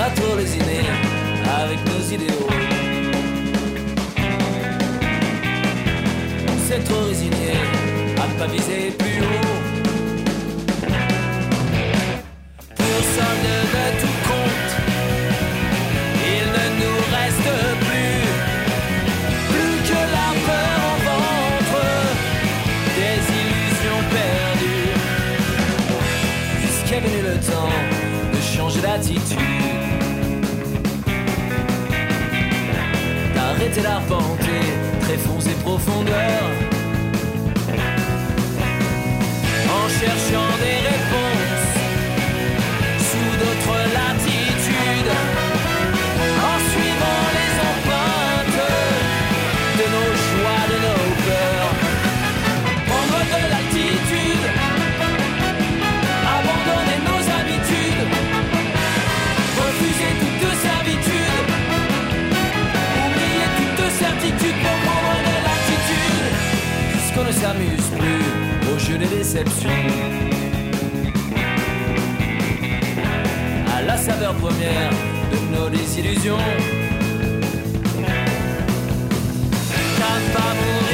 a trop lésiné avec nos idéaux. C'est trop résigné à ne pas viser plus haut. Pour solde de tout compte, il ne nous reste plus que la peur au ventre, des illusions perdues. Puisqu'est venu le temps de changer d'attitude, d'arrêter d'arpenter tréfonds et profondeurs, en cherchant des réponses sous d'autres latitudes, en suivant les empreintes de nos joies, de nos peurs. Prendre de l'altitude, abandonner nos habitudes, refuser toute servitude, oublier toute certitude pour prendre de l'altitude, puisqu'on ne s'amuse plus au jeu des déceptions, à la saveur première de nos désillusions. Qu'à pas mourir